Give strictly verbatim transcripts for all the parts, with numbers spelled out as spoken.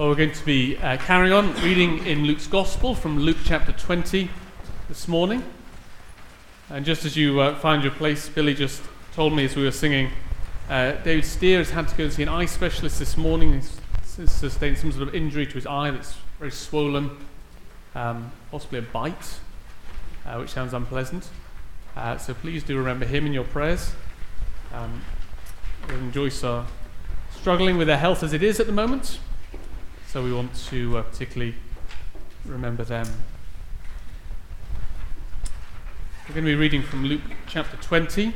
Well, we're going to be uh, carrying on reading in Luke's Gospel from Luke chapter twenty this morning. And just as you uh, find your place, Billy just told me as we were singing, uh, David Steer has had to go and see an eye specialist this morning. He's, he's sustained some sort of injury to his eye that's very swollen, um, possibly a bite, uh, which sounds unpleasant. Uh, so please do remember him in your prayers. Um, Reverend and Joyce are struggling with their health as it is at the moment. So we want to uh, particularly remember them. We're going to be reading from Luke chapter twenty.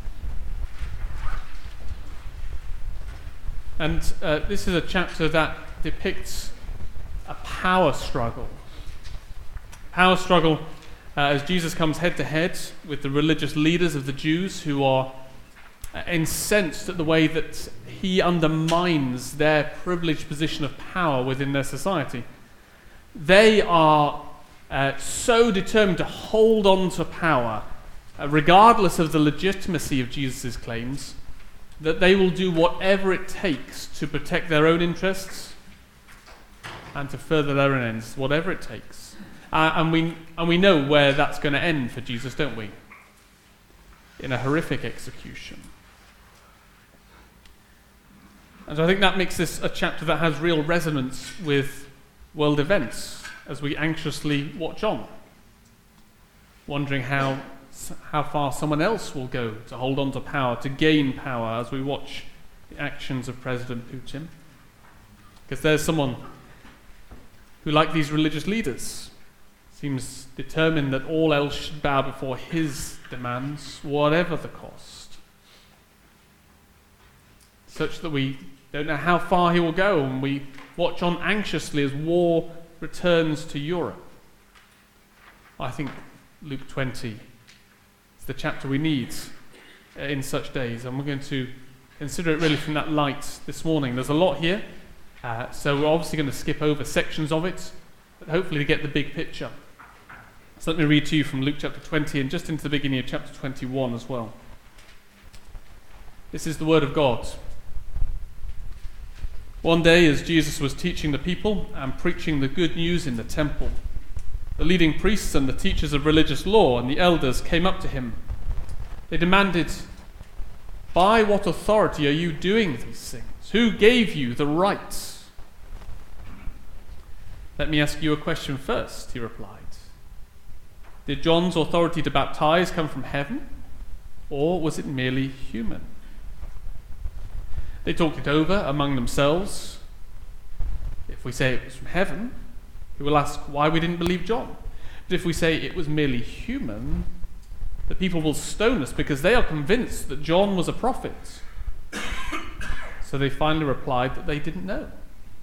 And uh, this is a chapter that depicts a power struggle. Power struggle uh, as Jesus comes head to head with the religious leaders of the Jews who are uh, incensed at the way that he undermines their privileged position of power within their society. They are uh, so determined to hold on to power, uh, regardless of the legitimacy of Jesus' claims, that they will do whatever it takes to protect their own interests and to further their own ends, whatever it takes. Uh, and we and we know where that's going to end for Jesus, don't we? In a horrific execution. And so I think that makes this a chapter that has real resonance with world events as we anxiously watch on, wondering how how far someone else will go to hold on to power, to gain power, as we watch the actions of President Putin. Because there's someone who, like these religious leaders, seems determined that all else should bow before his demands, whatever the cost, such that we don't know how far he will go, and we watch on anxiously as war returns to Europe. I think Luke twenty is the chapter we need in such days, and we're going to consider it really from that light this morning. There's a lot here, uh, so we're obviously going to skip over sections of it, but hopefully to get the big picture. So let me read to you from Luke chapter twenty and just into the beginning of chapter twenty-one as well. This is the word of God. One day, as Jesus was teaching the people and preaching the good news in the temple, the leading priests and the teachers of religious law and the elders came up to him. They demanded, "By what authority are you doing these things? Who gave you the right?" "Let me ask you a question first," he replied. "Did John's authority to baptize come from heaven, or was it merely human?" They talked it over among themselves. If we say it was from heaven, he will ask why we didn't believe John. But if we say it was merely human, the people will stone us because they are convinced that John was a prophet. So they finally replied that they didn't know.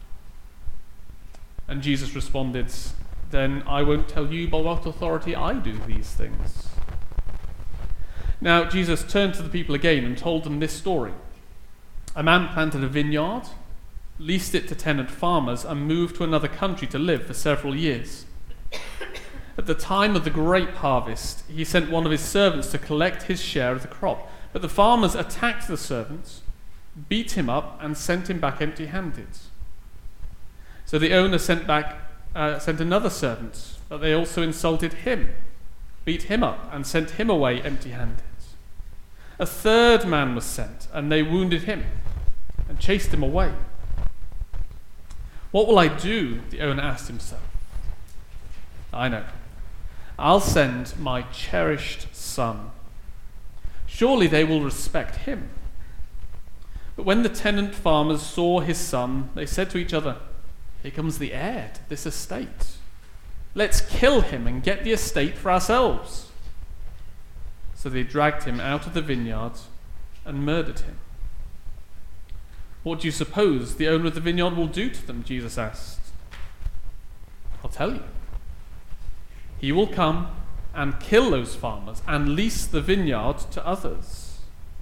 And Jesus responded, "Then I won't tell you by what authority I do these things." Now Jesus turned to the people again and told them this story. A man planted a vineyard, leased it to tenant farmers, and moved to another country to live for several years. At the time of the grape harvest, he sent one of his servants to collect his share of the crop. But the farmers attacked the servant, beat him up, and sent him back empty-handed. So the owner sent back, uh, sent another servant, but they also insulted him, beat him up, and sent him away empty-handed. A third man was sent, and they wounded him and chased him away. "What will I do?" the owner asked himself. "I know. I'll send my cherished son. Surely they will respect him." But when the tenant farmers saw his son, they said to each other, "Here comes the heir to this estate. Let's kill him and get the estate for ourselves." So they dragged him out of the vineyard and murdered him. "What do you suppose the owner of the vineyard will do to them?" Jesus asked. "I'll tell you. He will come and kill those farmers and lease the vineyard to others."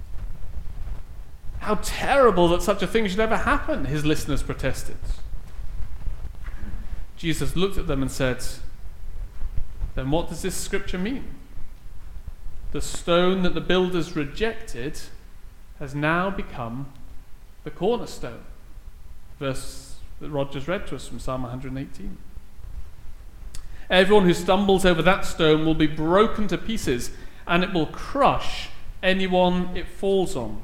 "How terrible that such a thing should ever happen," his listeners protested. Jesus looked at them and said, "Then what does this scripture mean? The stone that the builders rejected has now become the cornerstone." Verse that Rod just read to us from Psalm one hundred eighteen. Everyone who stumbles over that stone will be broken to pieces, and it will crush anyone it falls on.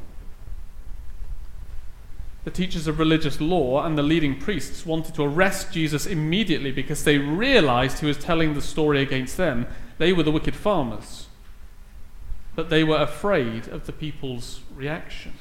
The teachers of religious law and the leading priests wanted to arrest Jesus immediately because they realized he was telling the story against them. They were the wicked farmers. But they were afraid of the people's reaction.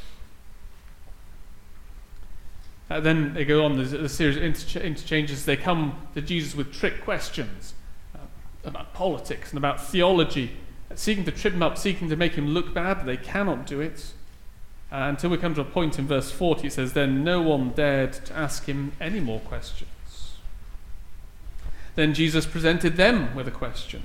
Uh, then they go on, there's a series of interch- interchanges. They come to Jesus with trick questions uh, about politics and about theology, seeking to trip him up, seeking to make him look bad, but they cannot do it. Uh, until we come to a point in verse forty, it says, then no one dared to ask him any more questions. Then Jesus presented them with a question.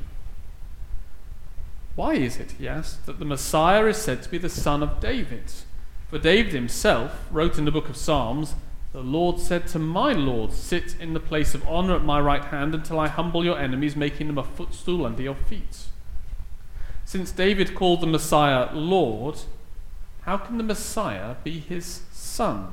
Why is it, he asked, that the Messiah is said to be the son of David? For David himself wrote in the book of Psalms, the Lord said to my Lord, sit in the place of honor at my right hand until I humble your enemies, making them a footstool under your feet. Since David called the Messiah Lord, how can the Messiah be his son?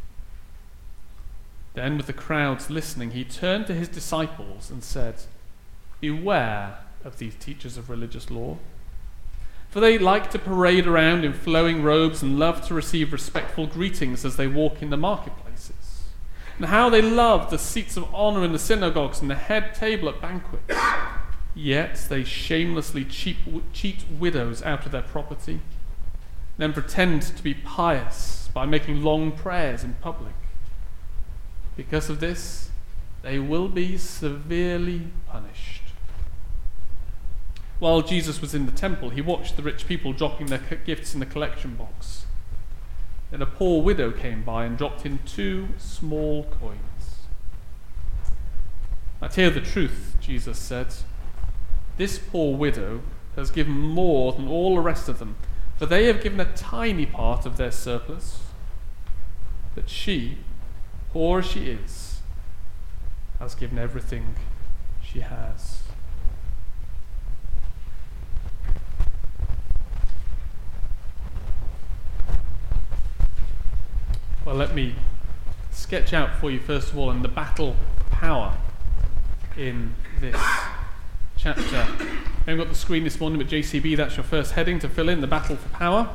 Then, with the crowds listening, he turned to his disciples and said, beware of these teachers of religious law, for they like to parade around in flowing robes and love to receive respectful greetings as they walk in the marketplaces, and how they love the seats of honor in the synagogues and the head table at banquets. Yet they shamelessly cheat, cheat widows out of their property, then pretend to be pious by making long prayers in public. Because of this, they will be severely punished. While Jesus was in the temple, he watched the rich people dropping their gifts in the collection box. Then a poor widow came by and dropped in two small coins. I tell you the truth, Jesus said, this poor widow has given more than all the rest of them, for they have given a tiny part of their surplus. But she, poor as she is, has given everything she has. Well, let me sketch out for you, first of all, in the battle for power in this chapter. We haven't got the screen this morning, but J C B, that's your first heading to fill in, the battle for power.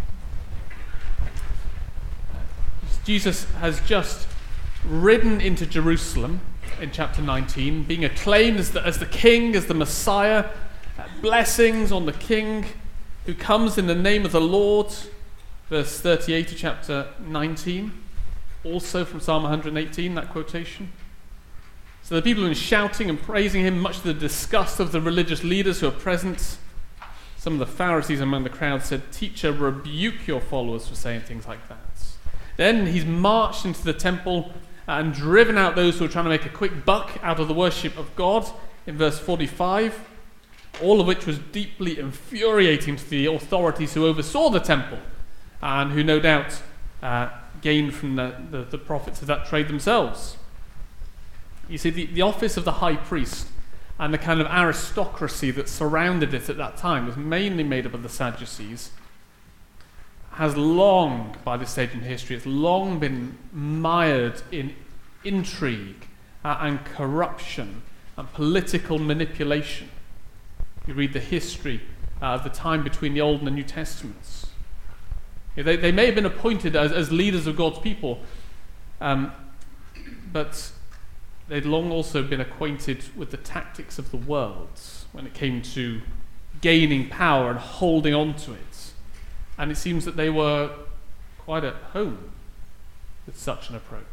Jesus has just ridden into Jerusalem in chapter nineteen, being acclaimed as the, as the king, as the Messiah. Uh, blessings on the king who comes in the name of the Lord. Verse thirty-eight of chapter nineteen, also from Psalm one hundred eighteen, that quotation. So the people are shouting and praising him, much to the disgust of the religious leaders who are present. Some of the Pharisees among the crowd said, "Teacher, rebuke your followers for saying things like that." Then he's marched into the temple and driven out those who are trying to make a quick buck out of the worship of God in verse forty-five, all of which was deeply infuriating to the authorities who oversaw the temple, and who no doubt uh, gained from the, the, the profits of that trade themselves. You see, the, the office of the high priest and the kind of aristocracy that surrounded it at that time was mainly made up of the Sadducees, has long, by this stage in history, it's long been mired in intrigue uh, and corruption and political manipulation. You read the history uh, of the time between the Old and the New Testaments. They, they may have been appointed as, as leaders of God's people, um, but they'd long also been acquainted with the tactics of the world when it came to gaining power and holding on to it. And it seems that they were quite at home with such an approach.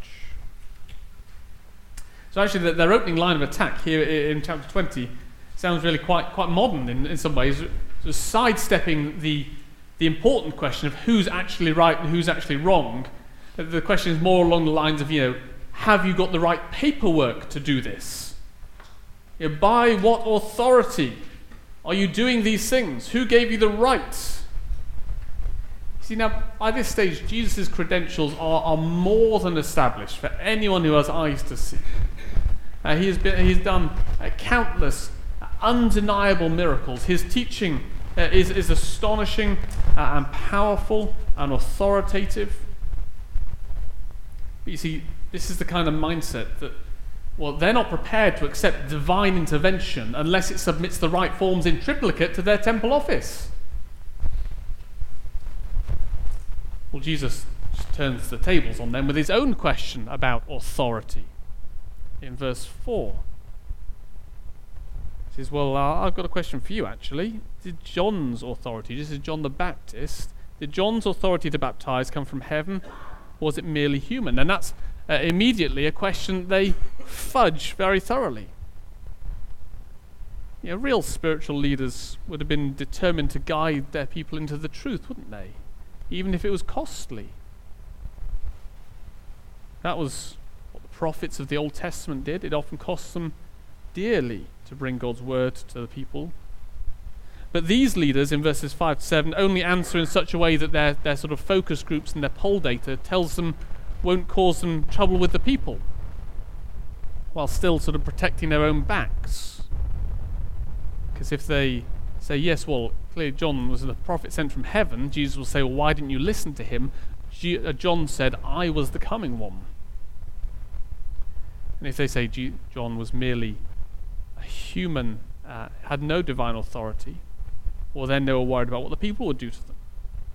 So actually the, their opening line of attack here in chapter twenty sounds really quite quite modern in, in some ways, sort of sidestepping the the important question of who's actually right and who's actually wrong. The question is more along the lines of, you know, have you got the right paperwork to do this? You know, by what authority are you doing these things? Who gave you the right? See, now, by this stage, Jesus' credentials are, are more than established for anyone who has eyes to see. Uh, he has been, he's done uh, countless, uh, undeniable miracles. His teaching uh, is, is astonishing uh, and powerful and authoritative. But you see, this is the kind of mindset that, well, they're not prepared to accept divine intervention unless it submits the right forms in triplicate to their temple office. Well, Jesus just turns the tables on them with his own question about authority. In verse four, he says, well, uh, I've got a question for you, actually. Did John's authority, this is John the Baptist, did John's authority to baptize come from heaven, or was it merely human? And that's uh, immediately a question they fudge very thoroughly. You know, real spiritual leaders would have been determined to guide their people into the truth, wouldn't they? Even if it was costly. That was what the prophets of the Old Testament did. It often cost them dearly to bring God's word to the people. But these leaders in verses five to seven only answer in such a way that their, their sort of focus groups and their poll data tells them won't cause them trouble with the people, while still sort of protecting their own backs. Because if they say, yes, well, clearly John was a prophet sent from heaven, Jesus will say, well, why didn't you listen to him? G- uh, John said, I was the coming one. And if they say G- John was merely a human, uh, had no divine authority, well, then they were worried about what the people would do to them.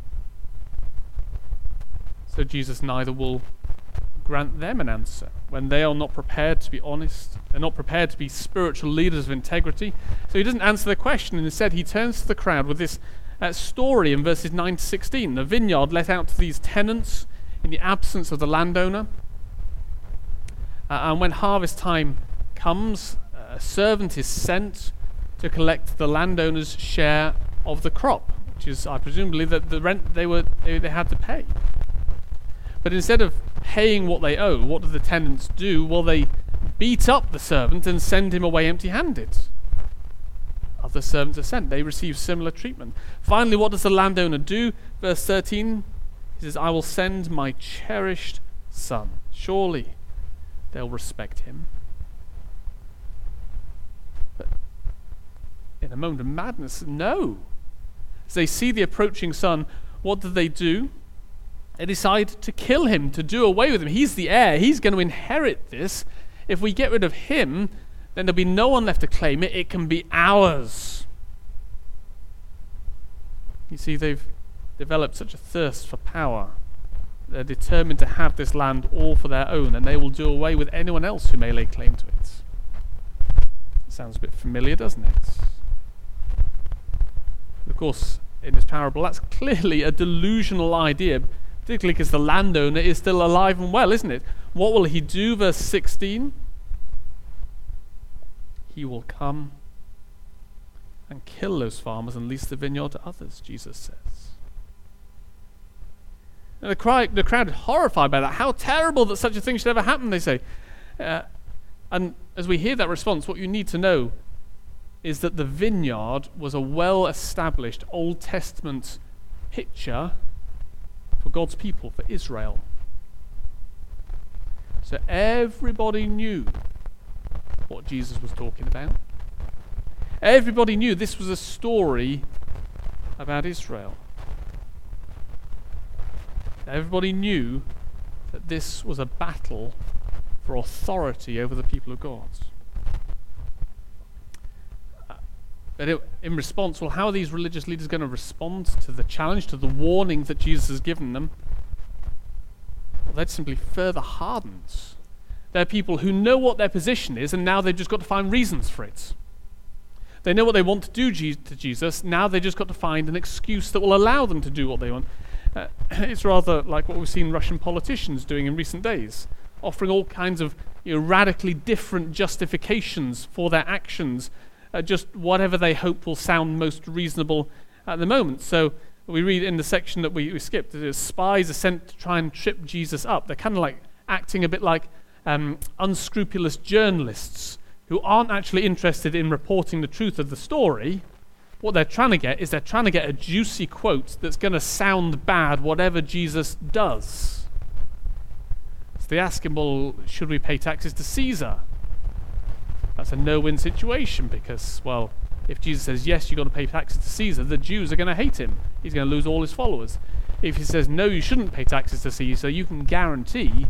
So Jesus neither will grant them an answer when they are not prepared to be honest. They're not prepared to be spiritual leaders of integrity. So he doesn't answer their question, and instead he turns to the crowd with this uh, story in verses nine to sixteen. The vineyard let out to these tenants in the absence of the landowner. Uh, and when harvest time comes, uh, a servant is sent to collect the landowner's share of the crop, which is, I presumably, the, the rent they were they, they had to pay. But instead of paying what they owe, what do the tenants do? Well, they beat up the servant and send him away empty-handed. Other servants are sent. They receive similar treatment. Finally, what does the landowner do? Verse thirteen, he says, I will send my cherished son. Surely they'll respect him. But in a moment of madness, no. As they see the approaching son, what do they do? They decide to kill him, to do away with him. He's the heir. He's going to inherit this. If we get rid of him, then there'll be no one left to claim it. It can be ours. You see, they've developed such a thirst for power. They're determined to have this land all for their own, and they will do away with anyone else who may lay claim to it. Sounds a bit familiar, doesn't it? Of course, in this parable, that's clearly a delusional idea, particularly because the landowner is still alive and well, isn't it? What will he do? Verse sixteen. He will come and kill those farmers and lease the vineyard to others, Jesus says. And the, cry, the crowd is horrified by that. How terrible that such a thing should ever happen, they say. Uh, and as we hear that response, what you need to know is that the vineyard was a well-established Old Testament picture for God's people, for Israel. So everybody knew what Jesus was talking about. Everybody knew this was a story about Israel. Everybody knew that this was a battle for authority over the people of God. But it, in response, well, how are these religious leaders going to respond to the challenge, to the warning that Jesus has given them? Well, they're simply further hardened. They're people who know what their position is, and now they've just got to find reasons for it. They know what they want to do to Jesus, now they've just got to find an excuse that will allow them to do what they want. Uh, it's rather like what we've seen Russian politicians doing in recent days, offering all kinds of you know, radically different justifications for their actions, Uh, just whatever they hope will sound most reasonable at the moment. So we read in the section that we, we skipped, that spies are sent to try and trip Jesus up. They're kind of like acting a bit like um, unscrupulous journalists who aren't actually interested in reporting the truth of the story. What they're trying to get is they're trying to get a juicy quote that's going to sound bad whatever Jesus does. So they ask him, well, should we pay taxes to Caesar? That's a no-win situation because, well, if Jesus says, yes, you've got to pay taxes to Caesar, the Jews are going to hate him. He's going to lose all his followers. If he says, no, you shouldn't pay taxes to Caesar, you can guarantee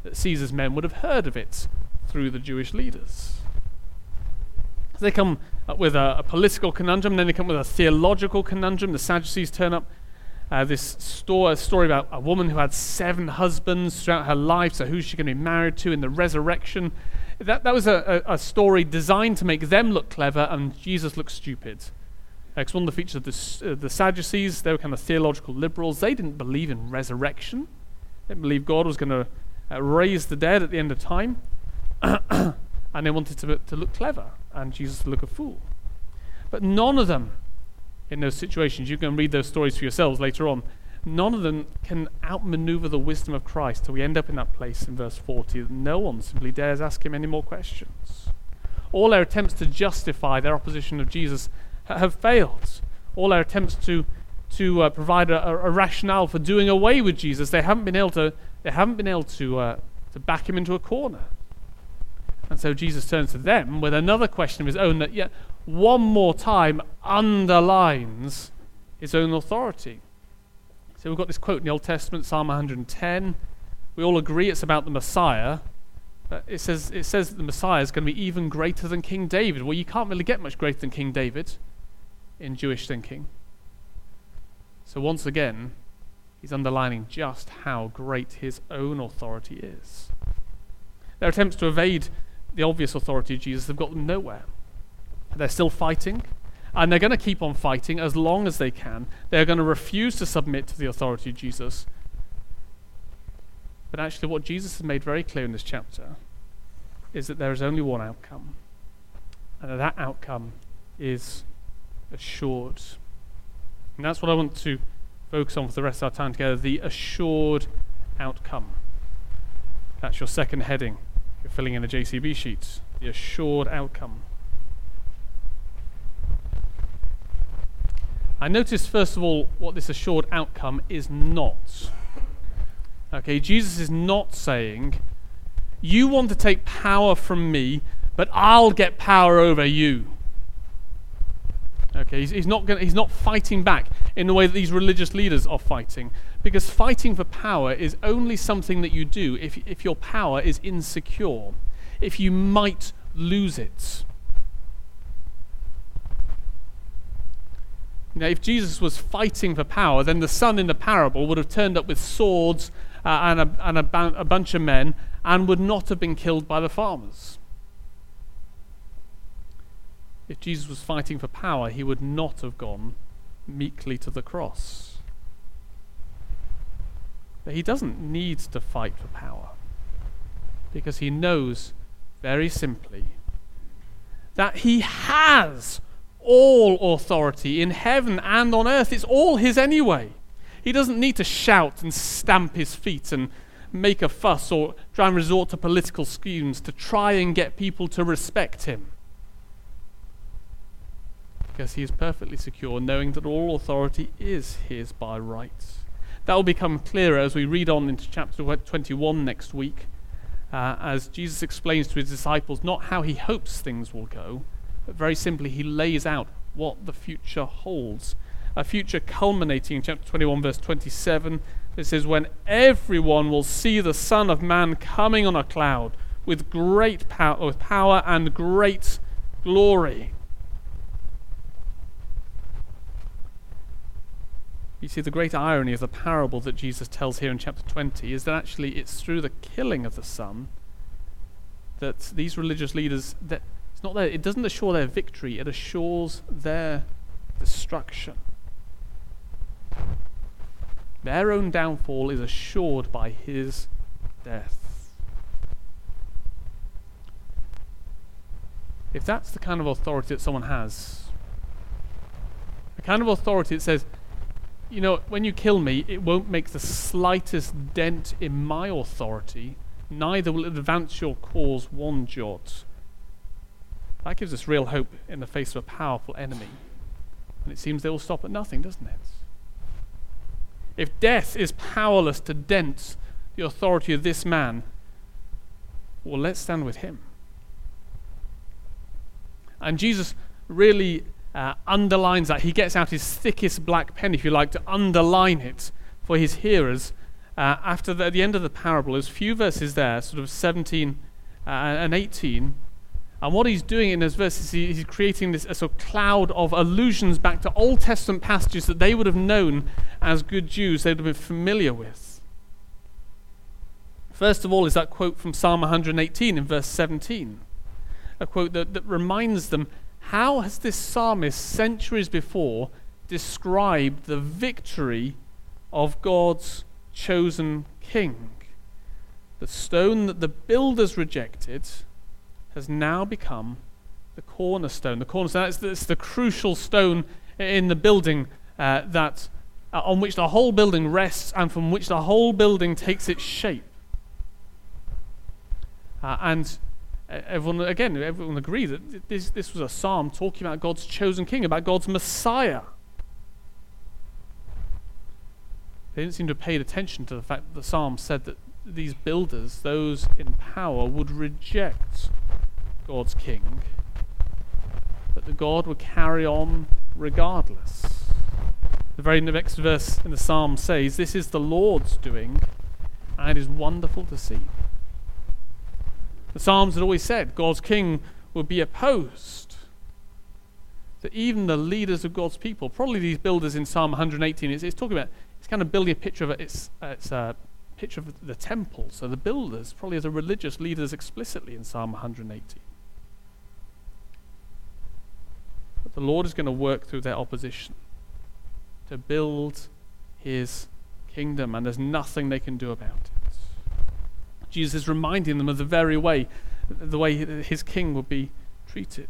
that Caesar's men would have heard of it through the Jewish leaders. They come up with a, a political conundrum, then they come with a theological conundrum. The Sadducees turn up. Uh, this story, a story about a woman who had seven husbands throughout her life, so who's she going to be married to in the resurrection? That, that was a, a, a story designed to make them look clever and Jesus look stupid. Because one of the features of the, uh, the Sadducees, they were kind of theological liberals. They didn't believe in resurrection. They didn't believe God was going to uh, raise the dead at the end of time. And they wanted to, to look clever and Jesus to look a fool. But none of them in those situations, you can read those stories for yourselves later on, none of them can outmaneuver the wisdom of Christ till we end up in that place in verse forty that no one simply dares ask him any more questions. All their attempts to justify their opposition of Jesus ha- have failed. All their attempts to to uh, provide a, a rationale for doing away with Jesus, they haven't been able to. They haven't been able to uh, to back him into a corner. And so Jesus turns to them with another question of his own that yet one more time underlines his own authority. So we've got this quote in the Old Testament, Psalm one hundred ten. We all agree it's about the Messiah. But it says it says that the Messiah is going to be even greater than King David. Well, you can't really get much greater than King David in Jewish thinking. So once again, he's underlining just how great his own authority is. Their attempts to evade the obvious authority of Jesus have got them nowhere. They're still fighting, and they're going to keep on fighting as long as they can. They're going to refuse to submit to the authority of Jesus. But actually what Jesus has made very clear in this chapter is that there is only one outcome, and that, that outcome is assured. And that's what I want to focus on for the rest of our time together, the assured outcome. That's your second heading. You're filling in a J C B sheet. The assured outcome. I notice first of all what this assured outcome is not. Okay, Jesus is not saying, you want to take power from me, but I'll get power over you. Okay, he's, he's not gonna, he's not fighting back in the way that these religious leaders are fighting, because fighting for power is only something that you do if if your power is insecure, if you might lose it. Now, if Jesus was fighting for power, then the son in the parable would have turned up with swords uh, and, a, and a, ba- a bunch of men and would not have been killed by the farmers. If Jesus was fighting for power, he would not have gone meekly to the cross. But he doesn't need to fight for power, because he knows very simply that he has all authority in heaven and on earth. It's all his anyway. He doesn't need to shout and stamp his feet and make a fuss or try and resort to political schemes to try and get people to respect him, because he is perfectly secure knowing that all authority is his by right. That will become clearer as we read on into chapter twenty-one next week, uh, as Jesus explains to his disciples not how he hopes things will go, but very simply he lays out what the future holds. A future culminating in chapter twenty-one verse twenty-seven. It says, when everyone will see the Son of Man coming on a cloud with great power, with power and great glory. You see, the great irony of the parable that Jesus tells here in chapter twenty is that actually it's through the killing of the Son that these religious leaders, that it's not their, it doesn't assure their victory, it assures their destruction. Their own downfall is assured by his death. If that's the kind of authority that someone has, the kind of authority that says, you know, when you kill me, it won't make the slightest dent in my authority, neither will it advance your cause one jot. That gives us real hope in the face of a powerful enemy. And it seems they will stop at nothing, doesn't it? If death is powerless to dent the authority of this man, well, let's stand with him. And Jesus really uh, underlines that. He gets out his thickest black pen, if you like, to underline it for his hearers. uh, after the, at the end of the parable, there's a few verses there, sort of seventeen uh, and eighteen. And what he's doing in those verses, he, he's creating this a sort of cloud of allusions back to Old Testament passages that they would have known as good Jews, they would have been familiar with. First of all is that quote from Psalm one hundred eighteen in verse seventeen. A quote that, that reminds them, how has this psalmist centuries before described the victory of God's chosen king? The stone that the builders rejected has now become the cornerstone. The cornerstone, that's the, it's the crucial stone in the building uh, that uh, on which the whole building rests and from which the whole building takes its shape. Uh, and everyone, again, everyone agrees that this, this was a psalm talking about God's chosen king, about God's Messiah. They didn't seem to have paid attention to the fact that the psalm said that these builders, those in power, would reject God's king, but that God would carry on regardless. The very next verse in the psalm says, "This is the Lord's doing, and it is wonderful to see." The Psalms had always said God's king would be opposed. That even the leaders of God's people, probably these builders in Psalm one hundred eighteen, it's, it's talking about, it's kind of building a picture of it, it's, uh, it's a picture of the temple. So the builders, probably as the religious leaders explicitly in Psalm one hundred eighteen. But the Lord is going to work through their opposition to build his kingdom, and there's nothing they can do about it. Jesus is reminding them of the very way, the way his king would be treated.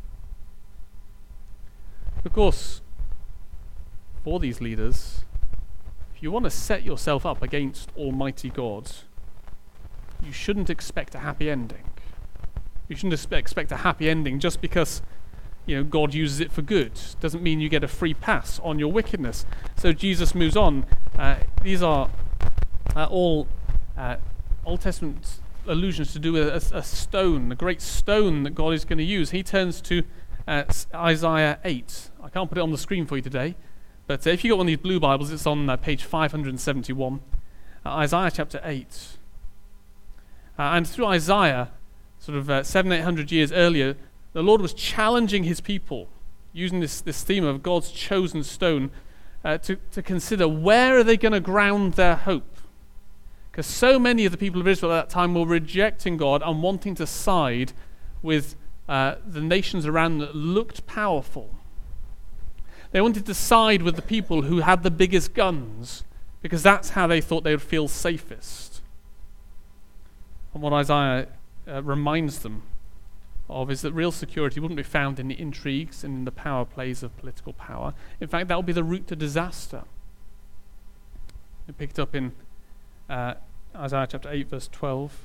Of course, for these leaders, if you want to set yourself up against Almighty God, you shouldn't expect a happy ending. You shouldn't expect a happy ending just because, you know, God uses it for good. Doesn't mean you get a free pass on your wickedness. So Jesus moves on. Uh, these are uh, all uh, Old Testament allusions to do with a, a stone, a great stone that God is going to use. He turns to uh, Isaiah eight. I can't put it on the screen for you today, but uh, if you've got one of these blue Bibles, it's on uh, page five hundred seventy-one. Uh, Isaiah chapter eight. Uh, and through Isaiah, sort of uh, seven, eight hundred years earlier, the Lord was challenging his people, using this, this theme of God's chosen stone, uh, to, to consider where are they going to ground their hope. Because so many of the people of Israel at that time were rejecting God and wanting to side with uh, the nations around them that looked powerful. They wanted to side with the people who had the biggest guns, because that's how they thought they would feel safest. And what Isaiah uh, reminds them of is that real security wouldn't be found in the intrigues and in the power plays of political power. In fact, that would be the route to disaster. We picked up in uh, Isaiah chapter eight, verse twelve.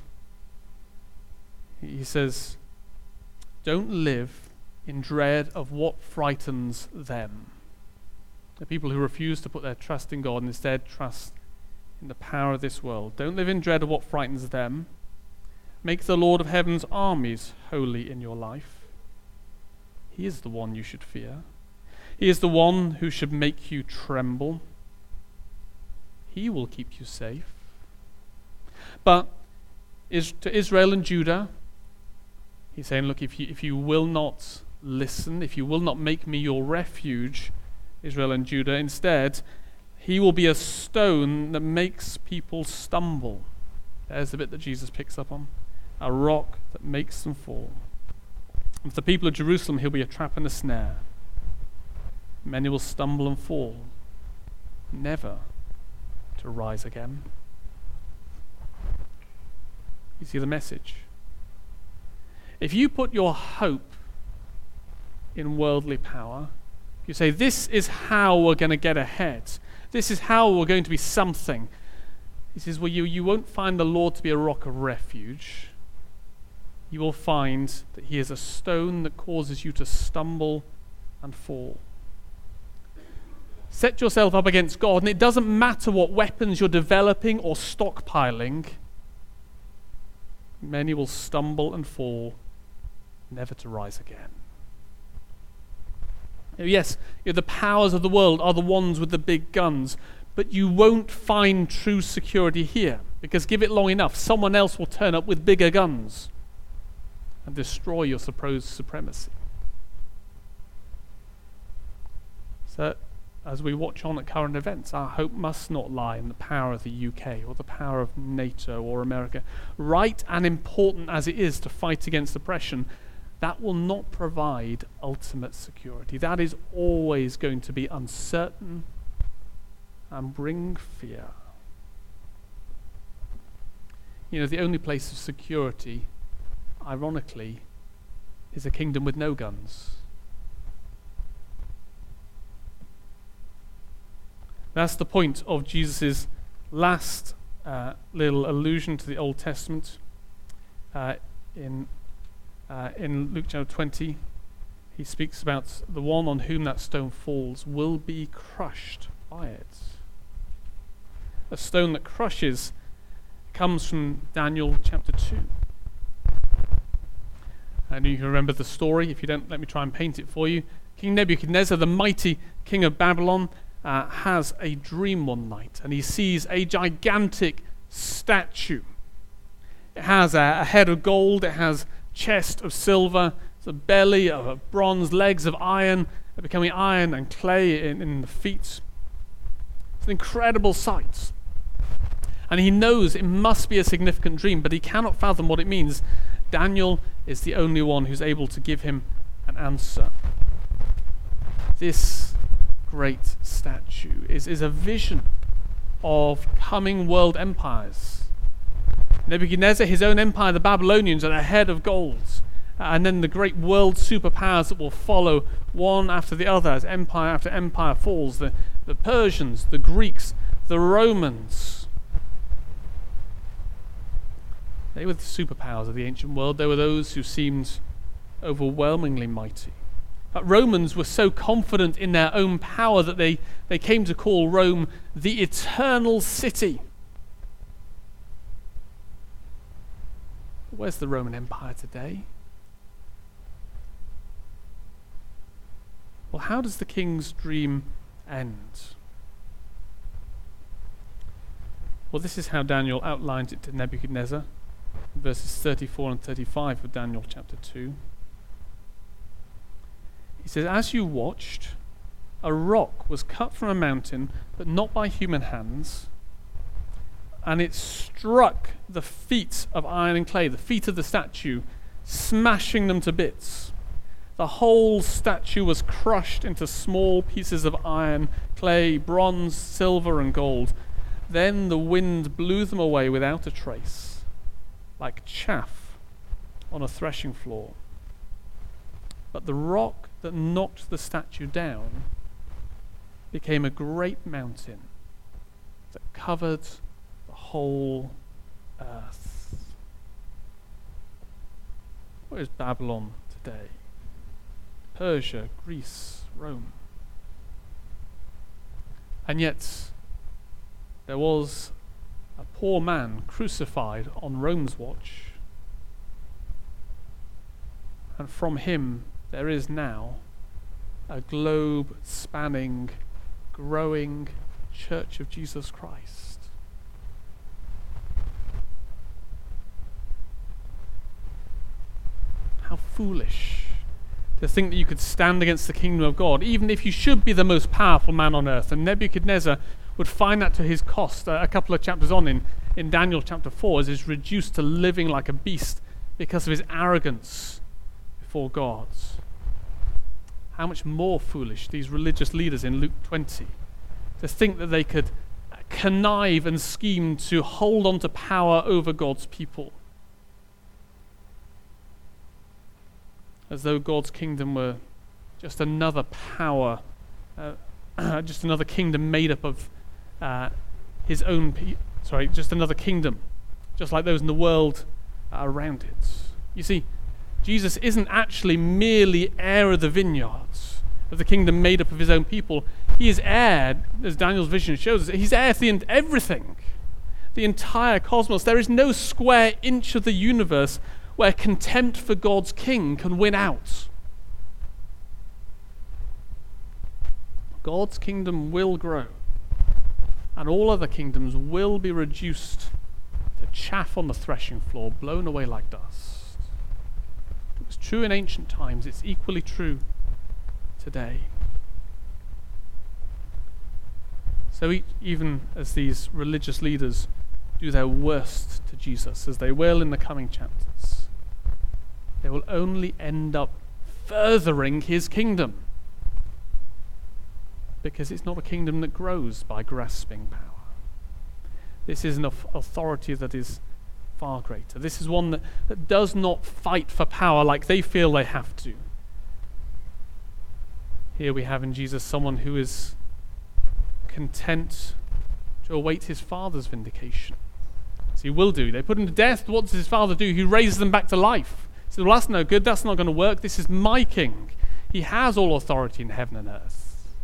He says, "Don't live in dread of what frightens them." The people who refuse to put their trust in God and instead trust in the power of this world. Don't live in dread of what frightens them. Make the Lord of heaven's armies holy in your life. He is the one you should fear. He is the one who should make you tremble. He will keep you safe. But is, to Israel and Judah, he's saying, look, if you, if you will not listen, if you will not make me your refuge, Israel and Judah, instead, he will be a stone that makes people stumble. There's the bit that Jesus picks up on. A rock that makes them fall. And for the people of Jerusalem, he'll be a trap and a snare. Many will stumble and fall, never to rise again. You see the message? If you put your hope in worldly power, you say, this is how we're going to get ahead. This is how we're going to be something. He says, well, you, you won't find the Lord to be a rock of refuge. You will find that he is a stone that causes you to stumble and fall. Set yourself up against God, and it doesn't matter what weapons you're developing or stockpiling. Many will stumble and fall, never to rise again. Yes, you know, the powers of the world are the ones with the big guns, but you won't find true security here, because give it long enough, someone else will turn up with bigger guns and destroy your supposed supremacy. So, as we watch on at current events, our hope must not lie in the power of the U K or the power of NATO or America. Right and important as it is to fight against oppression, that will not provide ultimate security. That is always going to be uncertain and bring fear. You know, the only place of security, ironically, is a kingdom with no guns. That's the point of Jesus' last uh, little allusion to the Old Testament. Uh, in uh, in Luke chapter twenty, he speaks about the one on whom that stone falls will be crushed by it. A stone that crushes comes from Daniel chapter two. And you can remember the story. If you don't, let me try and paint it for you. King Nebuchadnezzar, the mighty king of Babylon, Uh, has a dream one night, and he sees a gigantic statue. It has a, a head of gold, it has chest of silver, it's a belly of bronze, legs of iron, becoming iron and clay in, in the feet. It's an incredible sight. And he knows it must be a significant dream, but he cannot fathom what it means. Daniel is the only one who's able to give him an answer. This great statue is, is a vision of coming world empires. Nebuchadnezzar, his own empire, the Babylonians, are the head of gold. And then the great world superpowers that will follow one after the other as empire after empire falls. The, the Persians, the Greeks, the Romans. They were the superpowers of the ancient world. They were those who seemed overwhelmingly mighty. But Romans were so confident in their own power that they, they came to call Rome the eternal city. Where's the Roman Empire today? Well, how does the king's dream end? Well, this is how Daniel outlines it to Nebuchadnezzar, verses thirty-four and thirty-five of Daniel chapter two. He says, as you watched, a rock was cut from a mountain, but not by human hands, and it struck the feet of iron and clay, the feet of the statue, smashing them to bits. The whole statue was crushed into small pieces of iron, clay, bronze, silver, and gold. Then the wind blew them away without a trace, like chaff on a threshing floor. But the rock that knocked the statue down became a great mountain that covered the whole earth. Where is Babylon today? Persia, Greece, Rome. And yet, there was a poor man crucified on Rome's watch, and from him there is now a globe-spanning, growing Church of Jesus Christ. How foolish to think that you could stand against the kingdom of God, even if you should be the most powerful man on earth. And Nebuchadnezzar would find that to his cost uh, a couple of chapters on in, in Daniel chapter four, as he's reduced to living like a beast because of his arrogance before God. How much more foolish these religious leaders in Luke twenty to think that they could connive and scheme to hold on to power over God's people, as though God's kingdom were just another power, uh, just another kingdom made up of uh, his own pe- sorry, just another kingdom, just like those in the world around it. You see, Jesus isn't actually merely heir of the vineyards, of the kingdom made up of his own people. He is heir, as Daniel's vision shows us, he's heir to the, everything, the entire cosmos. There is no square inch of the universe where contempt for God's king can win out. God's kingdom will grow, and all other kingdoms will be reduced to chaff on the threshing floor, blown away like dust. It was true in ancient times, it's equally true today. So e- even as these religious leaders do their worst to Jesus, as they will in the coming chapters, they will only end up furthering his kingdom, because it's not a kingdom that grows by grasping power. This is an authority that is far greater. This is one that, that does not fight for power like they feel they have to. Here we have in Jesus someone who is content to await his Father's vindication. As he will do. They put him to death. What does his Father do? He raises them back to life. He says, well, that's no good. That's not going to work. This is my king. He has all authority in heaven and earth.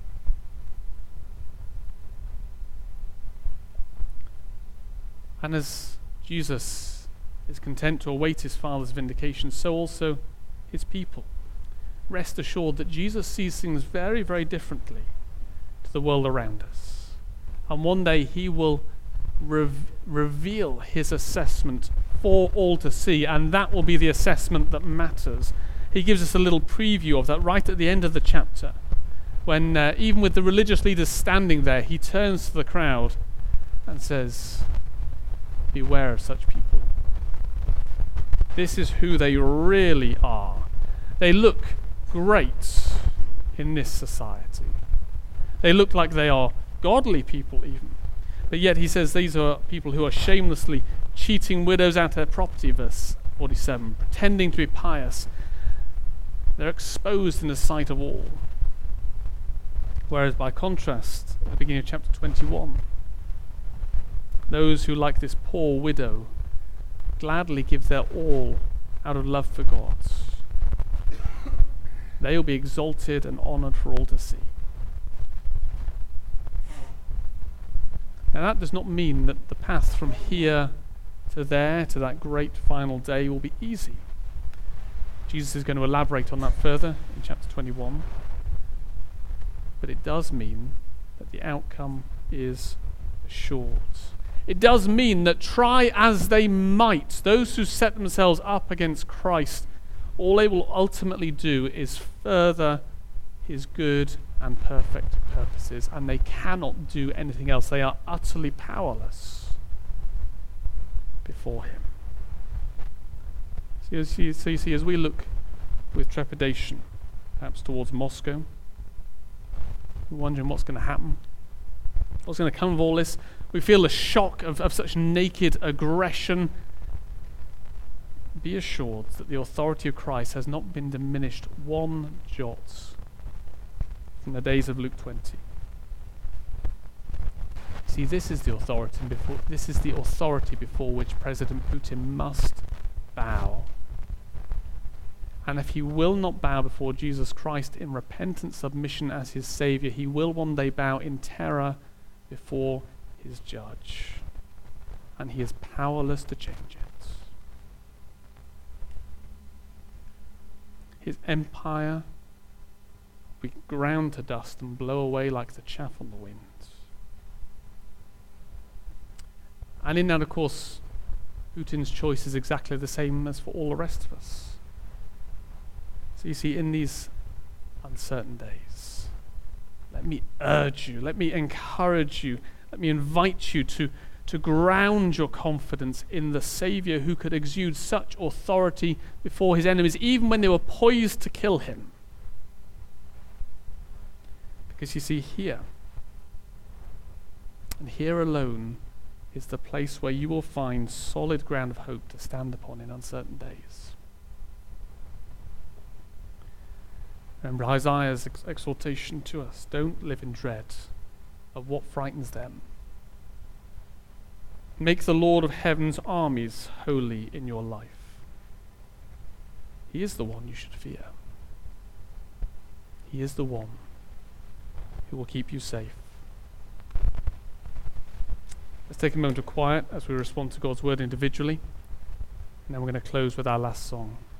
And as Jesus is content to await his Father's vindication, so also his people. Rest assured that Jesus sees things very, very differently to the world around us. And one day he will rev- reveal his assessment for all to see, and that will be the assessment that matters. He gives us a little preview of that right at the end of the chapter, when uh, even with the religious leaders standing there, he turns to the crowd and says, beware of such people. This is who they really are. They look great in this society. They look like they are godly people even. But yet he says these are people who are shamelessly cheating widows out of their property, verse forty-seven, pretending to be pious. They're exposed in the sight of all. Whereas by contrast, at the beginning of chapter twenty-one, those who, like this poor widow, gladly give their all out of love for God, they will be exalted and honored for all to see. Now that does not mean that the path from here to there, to that great final day, will be easy. Jesus is going to elaborate on that further in chapter twenty-one. But it does mean that the outcome is assured. It does mean that try as they might, those who set themselves up against Christ, all they will ultimately do is further his good and perfect purposes, and they cannot do anything else. They are utterly powerless before him. So you see, so you see as we look with trepidation, perhaps towards Moscow, we're wondering what's going to happen, what's going to come of all this. We feel the shock of, of such naked aggression. Be assured that the authority of Christ has not been diminished one jot from the days of Luke twenty. See, this is the authority before this is the authority before which President Putin must bow. And if he will not bow before Jesus Christ in repentant submission as his Savior, he will one day bow in terror before his judge. And he is powerless to change it. His empire will be ground to dust and blow away like the chaff on the wind. And in that, of course, Putin's choice is exactly the same as for all the rest of us. So you see, in these uncertain days, let me urge you, let me encourage you, let me invite you to, to ground your confidence in the Savior who could exude such authority before his enemies, even when they were poised to kill him. Because you see, here, and here alone, is the place where you will find solid ground of hope to stand upon in uncertain days. Remember Isaiah's ex- exhortation to us. Don't live in dread of what frightens them. Make the Lord of heaven's armies holy in your life. He is the one you should fear. He is the one who will keep you safe. Let's take a moment of quiet as we respond to God's word individually, and then we're going to close with our last song.